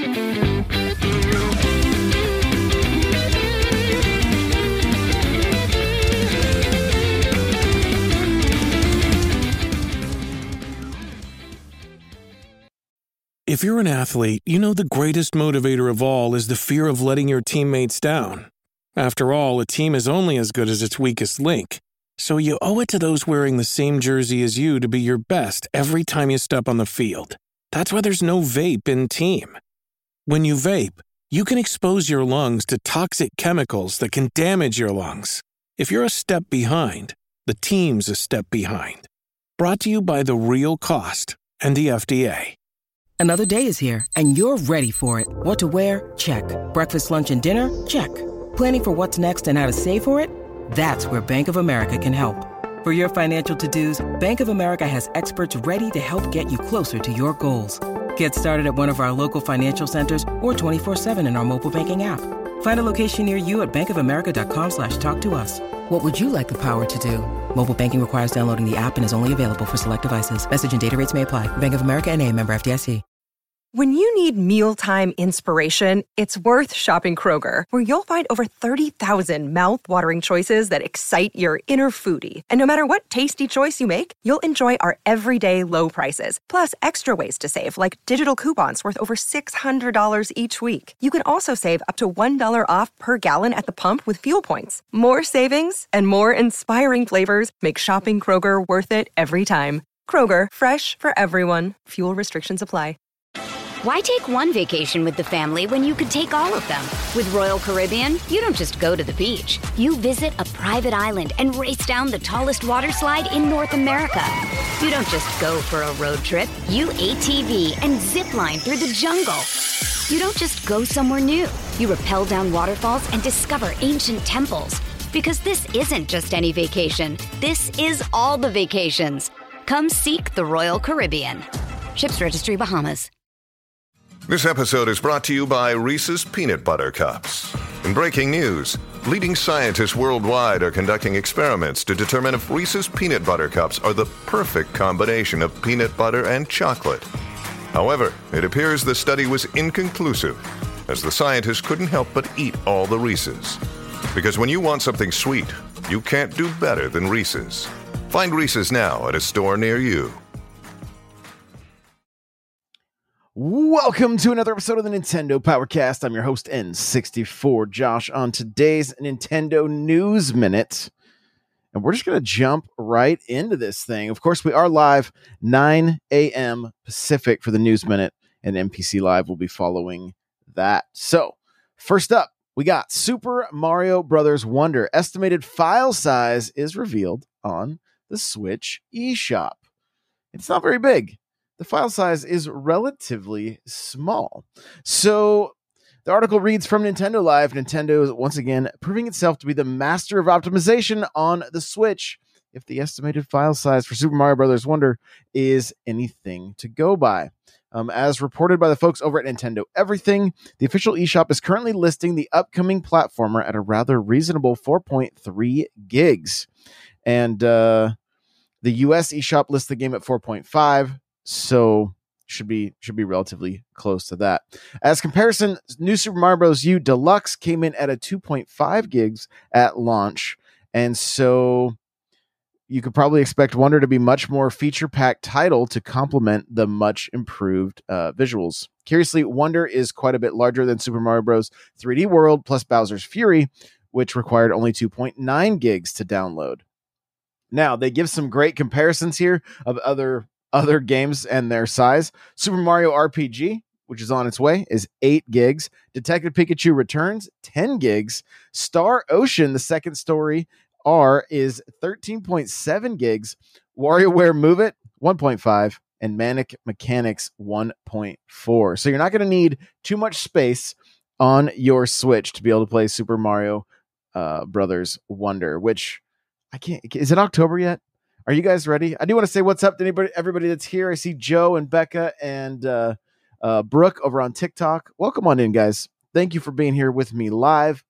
If you're an athlete, you know the greatest motivator of all is the fear of letting your teammates down. After all, a team is only as good as its weakest link. So you owe it to those wearing the same jersey as you to be your best every time you step on the field. That's why there's no vape in team. When you vape, you can expose your lungs to toxic chemicals that can damage your lungs. If you're a step behind, the team's a step behind. Brought to you by The Real Cost and the FDA. Another day is here, and you're ready for it. What to wear? Check. Breakfast, lunch, and dinner? Check. Planning for what's next and how to save for it? That's where Bank of America can help. For your financial to-dos, Bank of America has experts ready to help get you closer to your goals. Get started at one of our local financial centers or 24/7 in our mobile banking app. Find a location near you at bankofamerica.com/talktous. What would you like the power to do? Mobile banking requires downloading the app and is only available for select devices. Message and data rates may apply. Bank of America N.A., member FDIC. When you need mealtime inspiration, it's worth shopping Kroger, where you'll find over 30,000 mouth-watering choices that excite your inner foodie. And no matter what tasty choice you make, you'll enjoy our everyday low prices, plus extra ways to save, like digital coupons worth over $600 each week. You can also save up to $1 off per gallon at the pump with fuel points. More savings and more inspiring flavors make shopping Kroger worth it every time. Kroger, fresh for everyone. Fuel restrictions apply. Why take one vacation with the family when you could take all of them? With Royal Caribbean, you don't just go to the beach. You visit a private island and race down the tallest water slide in North America. You don't just go for a road trip. You ATV and zip line through the jungle. You don't just go somewhere new. You rappel down waterfalls and discover ancient temples. Because this isn't just any vacation. This is all the vacations. Come seek the Royal Caribbean. Ships Registry, Bahamas. This episode is brought to you by Reese's Peanut Butter Cups. In breaking news, leading scientists worldwide are conducting experiments to determine if Reese's Peanut Butter Cups are the perfect combination of peanut butter and chocolate. However, it appears the study was inconclusive, as the scientists couldn't help but eat all the Reese's. Because when you want something sweet, you can't do better than Reese's. Find Reese's now at a store near you. Welcome to another episode of the Nintendo Powercast. I'm your host, N64 Josh, on today's Nintendo News Minute. And we're just going to jump right into this thing. Of course, we are live 9 a.m. Pacific for the News Minute, and NPC Live will be following that. So, first up, we got Super Mario Bros. Wonder. Estimated file size is revealed on the Switch eShop. It's not very big. The file size is relatively small. So the article reads from Nintendo Live, Nintendo is once again proving itself to be the master of optimization on the Switch, if the estimated file size for Super Mario Bros. Wonder is anything to go by. As reported by the folks over at Nintendo Everything, the official eShop is currently listing the upcoming platformer at a rather reasonable 4.3 gigs. And the US eShop lists the game at 4.5. So should be relatively close to that. As comparison, New Super Mario Bros. U Deluxe came in at a 2.5 gigs at launch, and so you could probably expect Wonder to be much more feature-packed title to complement the much improved visuals. Curiously, Wonder is quite a bit larger than Super Mario Bros. 3D World plus Bowser's Fury, which required only 2.9 gigs to download. Now, they give some great comparisons here of other games and their size. Super Mario RPG, which is on its way, is 8 gigs. Detective Pikachu Returns, 10 gigs. Star Ocean, the second story, R, is 13.7 gigs. WarioWare Move It, 1.5. And Manic Mechanics, 1.4. So you're not going to need too much space on your Switch to be able to play Super Mario Brothers Wonder, which I can't... Is it October yet? Are you guys ready? I do want to say what's up to everybody that's here. I see Joe and Becca and Brooke over on TikTok. Welcome on in, guys. Thank you for being here with me live.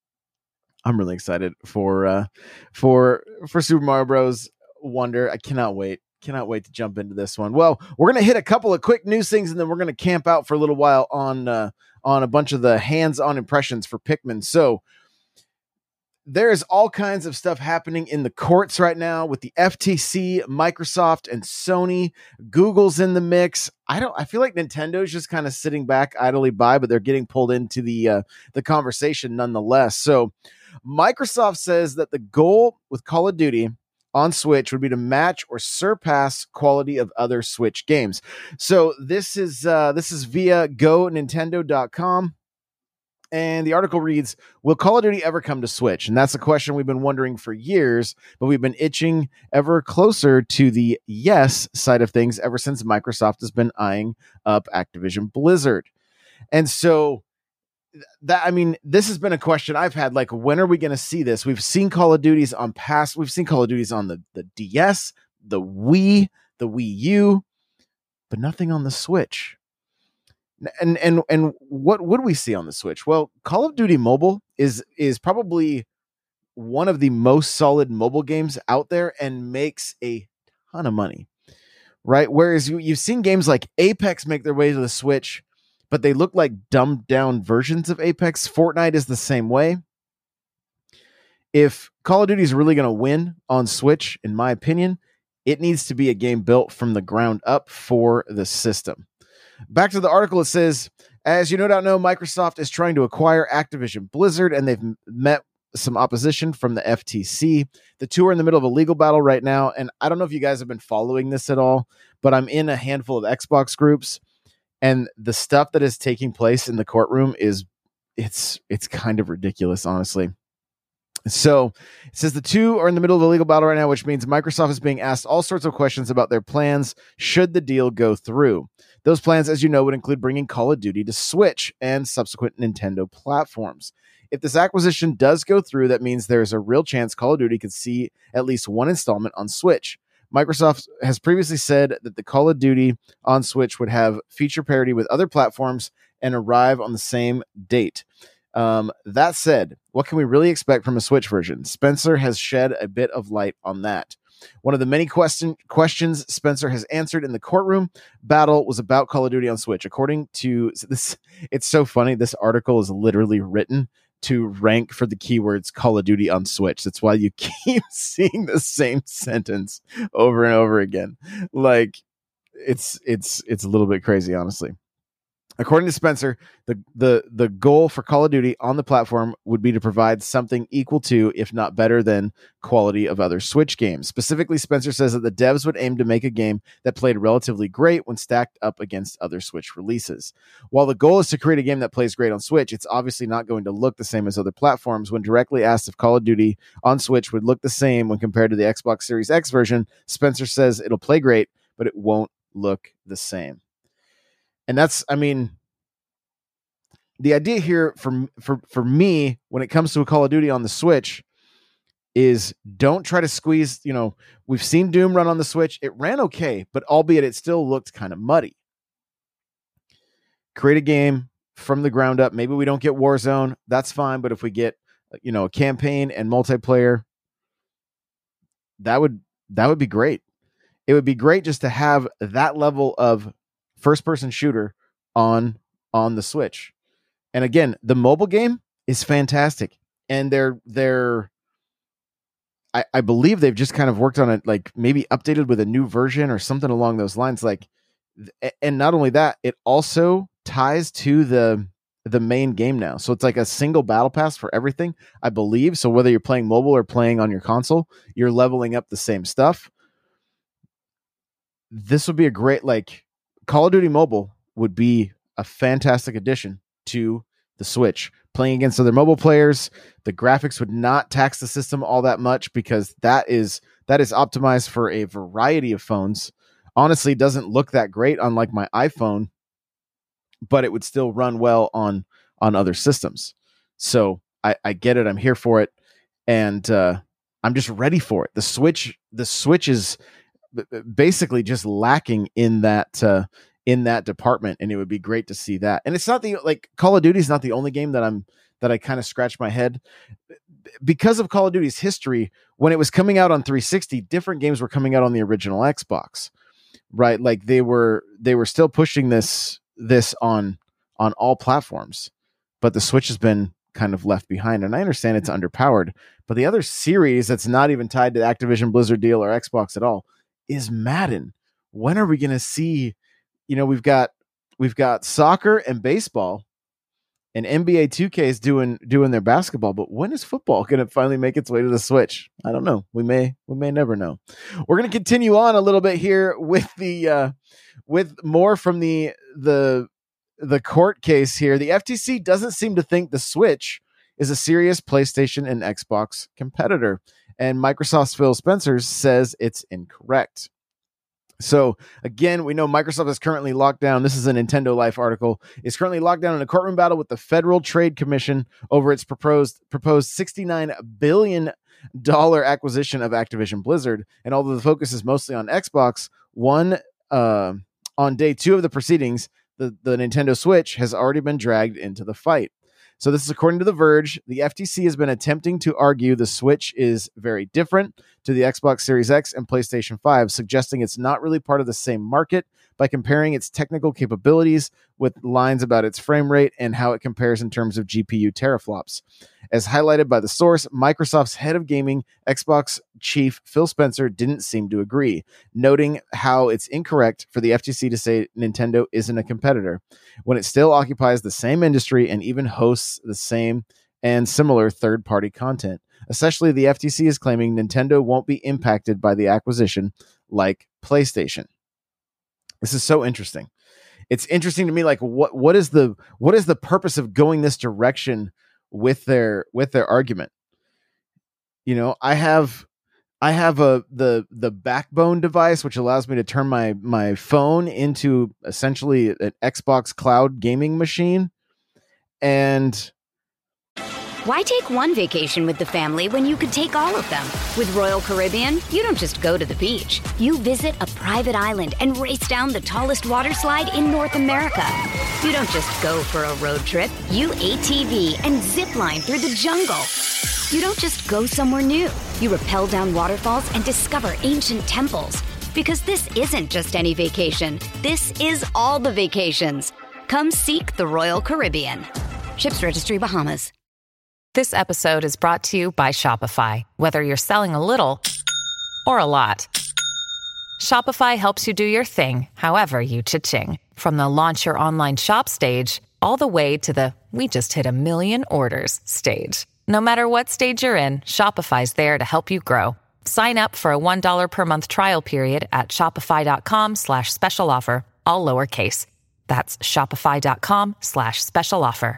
I'm really excited for Super Mario Bros. Wonder. I cannot wait. Cannot wait to jump into this one. Well, we're going to hit a couple of quick news things, and then we're going to camp out for a little while on a bunch of the hands-on impressions for Pikmin. So there's all kinds of stuff happening in the courts right now with the FTC, Microsoft, and Sony. Google's in the mix. I feel like Nintendo's just kind of sitting back idly by, but they're getting pulled into the conversation nonetheless. So Microsoft says that the goal with Call of Duty on Switch would be to match or surpass quality of other Switch games. So this is via GoNintendo.com. And the article reads, will Call of Duty ever come to Switch? And that's a question we've been wondering for years, but we've been itching ever closer to the yes side of things ever since Microsoft has been eyeing up Activision Blizzard. And so this has been a question I've had, like, when are we going to see this? We've seen Call of Duties on the DS, the Wii, the Wii U, but nothing on the Switch. And what would we see on the Switch? Well, Call of Duty Mobile is probably one of the most solid mobile games out there and makes a ton of money, right? Whereas you've seen games like Apex make their way to the Switch, but they look like dumbed down versions of Apex. Fortnite is the same way. If Call of Duty is really going to win on Switch, in my opinion, it needs to be a game built from the ground up for the system. Back to the article, it says, as you no doubt know, Microsoft is trying to acquire Activision Blizzard, and they've met some opposition from the FTC. The two are in the middle of a legal battle right now, and I don't know if you guys have been following this at all, but I'm in a handful of Xbox groups, and the stuff that is taking place in the courtroom it's kind of ridiculous, honestly. So it says the two are in the middle of a legal battle right now, which means Microsoft is being asked all sorts of questions about their plans should the deal go through. Those plans, as you know, would include bringing Call of Duty to Switch and subsequent Nintendo platforms. If this acquisition does go through, that means there's a real chance Call of Duty could see at least one installment on Switch. Microsoft has previously said that the Call of Duty on Switch would have feature parity with other platforms and arrive on the same date. That said, what can we really expect from a Switch version? Spencer has shed a bit of light on that. One of the many questions Spencer has answered in the courtroom battle was about Call of Duty on Switch. According to this, it's so funny. This article is literally written to rank for the keywords Call of Duty on Switch. That's why you keep seeing the same sentence over and over again. Like, it's a little bit crazy, honestly. According to Spencer, the goal for Call of Duty on the platform would be to provide something equal to, if not better than, quality of other Switch games. Specifically, Spencer says that the devs would aim to make a game that played relatively great when stacked up against other Switch releases. While the goal is to create a game that plays great on Switch, it's obviously not going to look the same as other platforms. When directly asked if Call of Duty on Switch would look the same when compared to the Xbox Series X version, Spencer says it'll play great, but it won't look the same. And that's, the idea here for me, when it comes to a Call of Duty on the Switch, is don't try to squeeze, we've seen Doom run on the Switch. It ran okay, but albeit it still looked kind of muddy. Create a game from the ground up. Maybe we don't get Warzone. That's fine. But if we get, a campaign and multiplayer, that would be great. It would be great just to have that level of first-person shooter on the Switch. And again, the mobile game is fantastic. And I believe they've just kind of worked on it, like maybe updated with a new version or something along those lines. Like, and not only that, it also ties to the main game now. So it's like a single battle pass for everything, I believe. So whether you're playing mobile or playing on your console, you're leveling up the same stuff. This would be a great, Call of Duty Mobile would be a fantastic addition to the Switch. Playing against other mobile players, the graphics would not tax the system all that much because that is optimized for a variety of phones. Honestly, doesn't look that great on like my iPhone, but it would still run well on other systems. So I get it. I'm here for it. And I'm just ready for it. The Switch is basically just lacking in that department, and it would be great to see that. And it's not Call of Duty is not the only game that I kind of scratch my head. because of Call of Duty's history, when it was coming out on 360, different games were coming out on the original Xbox, right? Like they were still pushing this on all platforms, but the Switch has been kind of left behind. And I understand it's underpowered, but the other series that's not even tied to the Activision Blizzard deal or Xbox at all is Madden. When are we going to see, we've got soccer and baseball, and NBA 2K is doing their basketball, but when is football going to finally make its way to the Switch? I don't know. We may never know. We're going to continue on a little bit here with with more from the court case here. The FTC doesn't seem to think the Switch is a serious PlayStation and Xbox competitor, and Microsoft's Phil Spencer says it's incorrect. So again, we know Microsoft is currently locked down. This is a Nintendo Life article. Is currently locked down in a courtroom battle with the Federal Trade Commission over its proposed $69 billion acquisition of Activision Blizzard. And although the focus is mostly on Xbox One, on day 2 of the proceedings, the Nintendo Switch has already been dragged into the fight. So this is according to The Verge. The FTC has been attempting to argue the Switch is very different to the Xbox Series X and PlayStation 5, suggesting it's not really part of the same market by comparing its technical capabilities with lines about its frame rate and how it compares in terms of GPU teraflops. As highlighted by the source, Microsoft's head of gaming, Xbox chief Phil Spencer, didn't seem to agree, noting how it's incorrect for the FTC to say Nintendo isn't a competitor, when it still occupies the same industry and even hosts the same and similar third-party content. Essentially, the FTC is claiming Nintendo won't be impacted by the acquisition like PlayStation. This is so interesting. It's interesting to me, like what is the purpose of going this direction with their argument? I have the Backbone device, which allows me to turn my phone into essentially an Xbox cloud gaming machine. And why take one vacation with the family when you could take all of them? With Royal Caribbean, you don't just go to the beach. You visit a private island and race down the tallest water slide in North America. You don't just go for a road trip. You ATV and zip line through the jungle. You don't just go somewhere new. You rappel down waterfalls and discover ancient temples. Because this isn't just any vacation. This is all the vacations. Come seek the Royal Caribbean. Ships Registry, Bahamas. This episode is brought to you by Shopify. Whether you're selling a little or a lot, Shopify helps you do your thing, however you cha-ching. From the launch your online shop stage, all the way to the we just hit 1 million orders stage. No matter what stage you're in, Shopify's there to help you grow. Sign up for a $1 per month trial period at shopify.com/special offer, all lowercase. That's shopify.com/special offer.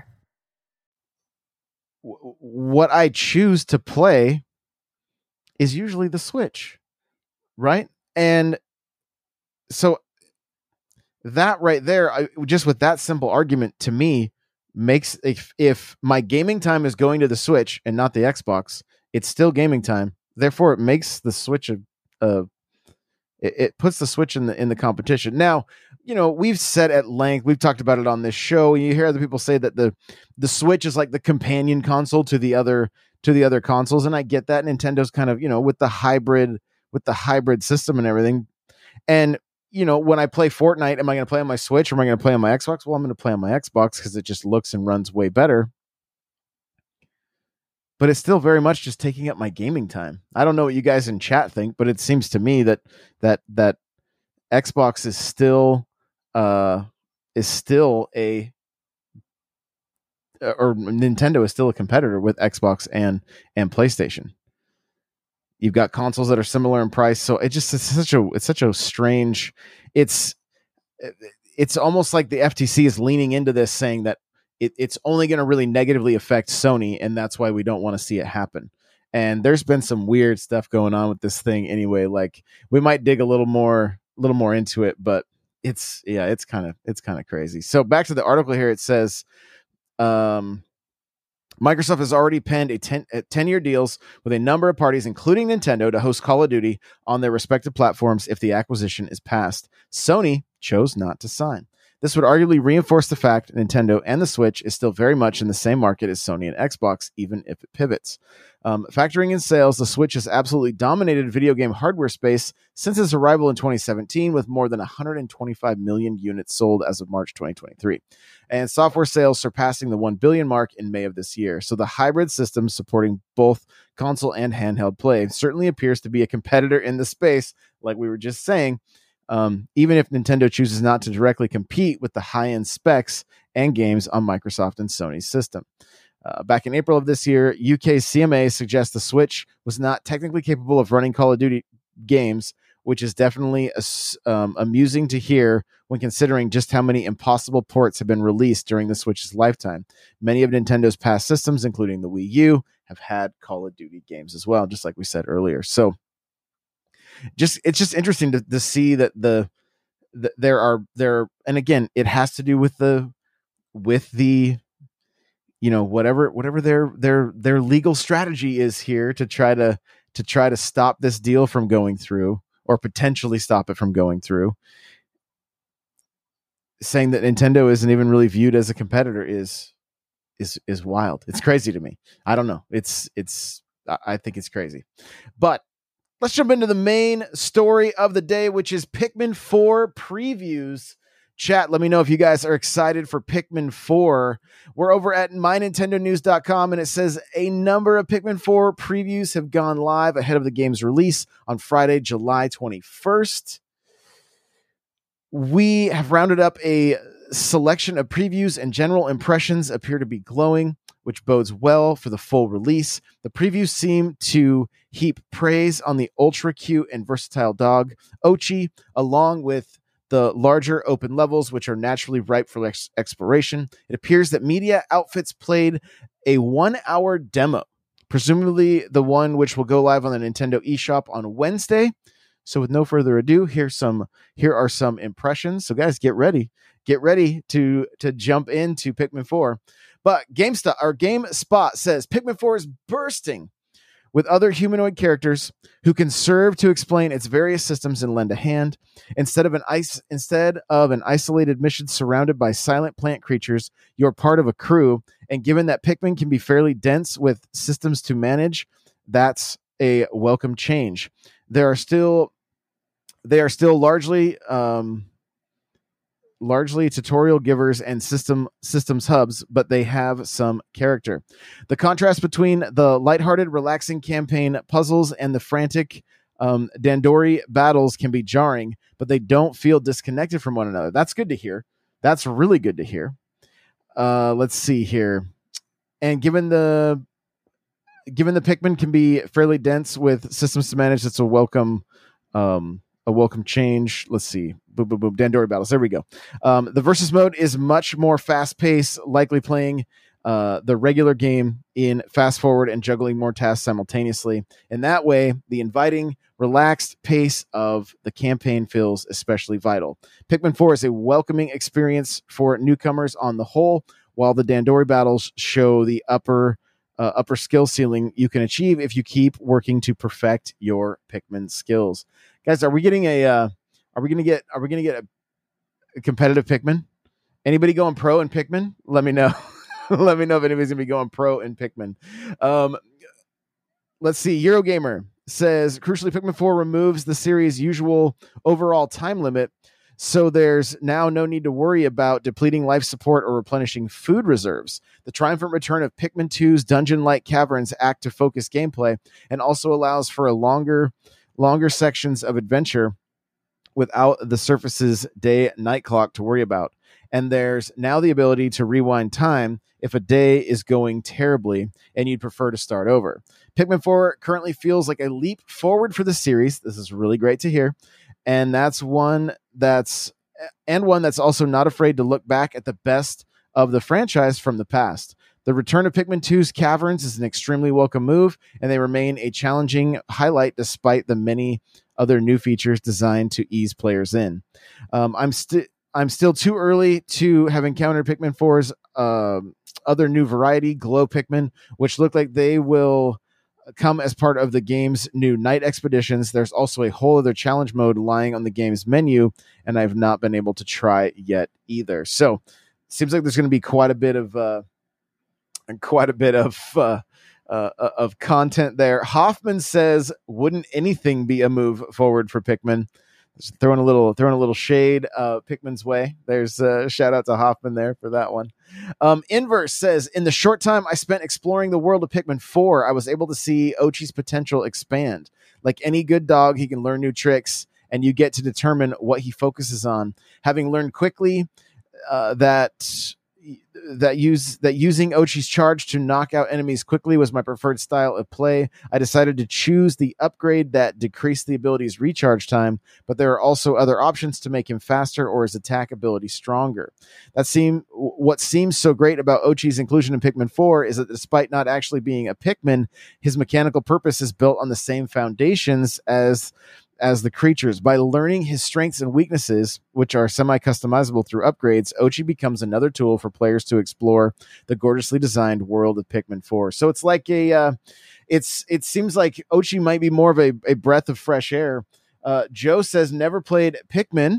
What I choose to play is usually the Switch, right? And so that right there, just with that simple argument, to me, makes if my gaming time is going to the Switch and not the Xbox, it's still gaming time. Therefore, it makes the Switch it puts the Switch in the competition. Now, we've said at length, we've talked about it on this show. You hear other people say that the Switch is like the companion console to the other consoles, and I get that. Nintendo's kind of, with the hybrid system and everything. And when I play Fortnite, am I going to play on my Switch or am I going to play on my Xbox? Well, I'm going to play on my Xbox because it just looks and runs way better. But it's still very much just taking up my gaming time. I don't know what you guys in chat think, but it seems to me that Xbox is still or Nintendo is still a competitor with Xbox and PlayStation. You've got consoles that are similar in price, so it's such a strange. It's almost like the FTC is leaning into this, saying that it's only going to really negatively affect Sony, and that's why we don't want to see it happen. And there's been some weird stuff going on with this thing anyway. Like, we might dig a little more into it, but it's kind of crazy. So back to the article here, it says Microsoft has already penned 10-year deals with a number of parties, including Nintendo, to host Call of Duty on their respective platforms if the acquisition is passed. Sony chose not to sign. This would arguably reinforce the fact Nintendo and the Switch is still very much in the same market as Sony and Xbox, even if it pivots. Factoring in sales, the Switch has absolutely dominated video game hardware space since its arrival in 2017, with more than 125 million units sold as of March 2023, and software sales surpassing the 1 billion mark in May of this year. So the hybrid system supporting both console and handheld play certainly appears to be a competitor in the space, like we were just saying, even if Nintendo chooses not to directly compete with the high-end specs and games on Microsoft and Sony's system. Back in April of this year, UK CMA suggests the Switch was not technically capable of running Call of Duty games, which is definitely amusing to hear when considering just how many impossible ports have been released during the Switch's lifetime. Many of Nintendo's past systems, including the Wii U, have had Call of Duty games as well, just like we said earlier. So it's just interesting to see that there are, and again, it has to do with the whatever their legal strategy is here to try to stop this deal from going through, or potentially stop it from going through. Saying that Nintendo isn't even really viewed as a competitor is wild. It's crazy to me. I don't know. I think it's crazy. But let's jump into the main story of the day, which is Pikmin 4 previews. Chat, let me know if you guys are excited for Pikmin 4. We're over at mynintendonews.com, and it says a number of Pikmin 4 previews have gone live ahead of the game's release on Friday, July 21st. We have rounded up a selection of previews, and general impressions appear to be glowing, which bodes well for the full release. The previews seem to heap praise on the ultra cute and versatile dog, Ochi, along with the larger open levels, which are naturally ripe for exploration. It appears that media outfits played a 1-hour demo, presumably the one which will go live on the Nintendo eShop on Wednesday. So with no further ado, here are some impressions. So guys, get ready to jump into Pikmin 4. But GameSpot says Pikmin 4 is bursting with other humanoid characters who can serve to explain its various systems and lend a hand. Instead of an isolated mission surrounded by silent plant creatures, you're part of a crew. And given that Pikmin can be fairly dense with systems to manage, that's a welcome change. They are still largely tutorial givers and systems hubs, but they have some character. The contrast between the lighthearted, relaxing campaign puzzles and the frantic Dandori battles can be jarring, but they don't feel disconnected from one another. That's good to hear. That's really good to hear. Let's see here. And given the Pikmin can be fairly dense with systems to manage, it's a welcome change. Let's see. Boom, boom, boom. Dandori battles. There we go. The versus mode is much more fast-paced, likely playing the regular game in fast forward and juggling more tasks simultaneously. In that way, the inviting, relaxed pace of the campaign feels especially vital. Pikmin 4 is a welcoming experience for newcomers on the whole, while the Dandori battles show the upper skill ceiling you can achieve if you keep working to perfect your Pikmin skills. Guys, are we going to get a competitive Pikmin? Anybody going pro in Pikmin? Let me know. Let me know if anybody's going to be going pro in Pikmin. Let's see. Eurogamer says, crucially, Pikmin 4 removes the series' usual overall time limit, so there's now no need to worry about depleting life support or replenishing food reserves. The triumphant return of Pikmin 2's dungeon-like caverns act to focus gameplay and also allows for a longer sections of adventure without the surface's day-night clock to worry about. And there's now the ability to rewind time if a day is going terribly and you'd prefer to start over. Pikmin 4 currently feels like a leap forward for the series. This is really great to hear. And one that's also not afraid to look back at the best of the franchise from the past. The return of Pikmin 2's caverns is an extremely welcome move, and they remain a challenging highlight despite the many other new features designed to ease players in. I'm still too early to have encountered Pikmin 4's other new variety, Glow Pikmin, which look like they will come as part of the game's new night expeditions. There's also a whole other challenge mode lying on the game's menu, and I've not been able to try yet either. So seems like there's going to be quite a bit of content there. Hoffman says, wouldn't anything be a move forward for Pikmin? Just throwing a little shade Pikmin's way. There's a shout out to Hoffman there for that one. Inverse says, in the short time I spent exploring the world of Pikmin 4, I was able to see Ochi's potential expand. Like any good dog, he can learn new tricks, and you get to determine what he focuses on. Having learned quickly that using Ochi's charge to knock out enemies quickly was my preferred style of play, I decided to choose the upgrade that decreased the ability's recharge time, but there are also other options to make him faster or his attack ability stronger. What seems so great about Ochi's inclusion in Pikmin 4 is that despite not actually being a Pikmin, his mechanical purpose is built on the same foundations as the creatures. By learning his strengths and weaknesses, which are semi-customizable through upgrades, Ochi becomes another tool for players to explore the gorgeously designed world of Pikmin 4. So it's like it seems like Ochi might be more of a breath of fresh air. Joe says, never played Pikmin,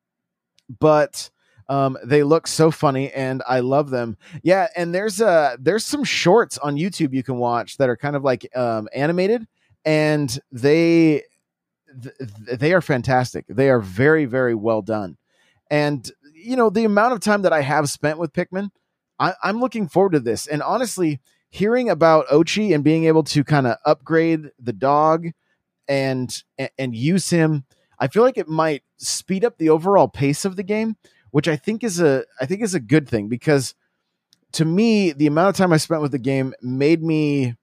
but they look so funny and I love them. Yeah, and there's some shorts on YouTube you can watch that are kind of like animated, and they are fantastic. They are very, very well done. And, you know, the amount of time that I have spent with Pikmin, I'm looking forward to this. And honestly, hearing about Ochi and being able to kind of upgrade the dog and use him, I feel like it might speed up the overall pace of the game, which I think is a good thing, because to me, the amount of time I spent with the game made me,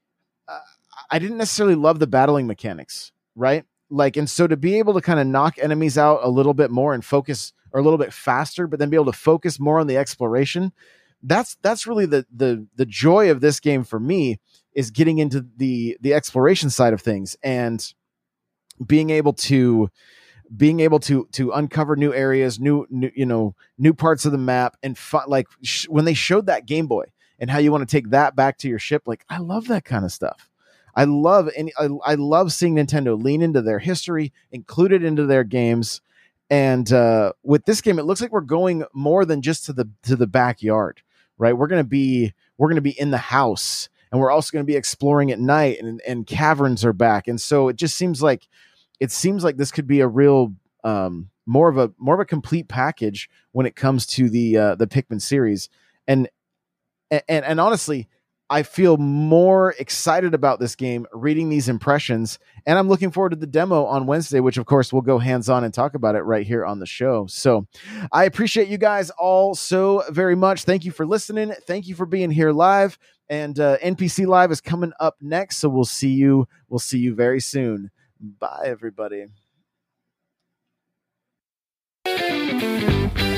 I didn't necessarily love the battling mechanics, right? Like, and so to be able to kind of knock enemies out a little bit more and focus, or a little bit faster, but then be able to focus more on the exploration, that's really the joy of this game for me, is getting into the exploration side of things and being able to uncover new areas, new parts of the map, and when they showed that Game Boy and how you want to take that back to your ship, like, I love that kind of stuff. I love seeing Nintendo lean into their history, include it into their games. And with this game, it looks like we're going more than just to the backyard, right? We're going to be in the house, and we're also going to be exploring at night, and caverns are back. And so it seems like this could be a real more of a complete package when it comes to the Pikmin series. And honestly, I feel more excited about this game reading these impressions, and I'm looking forward to the demo on Wednesday, which of course we'll go hands-on and talk about it right here on the show. So I appreciate you guys all so very much. Thank you for listening. Thank you for being here live, and NPC Live is coming up next. So we'll see you very soon. Bye, everybody.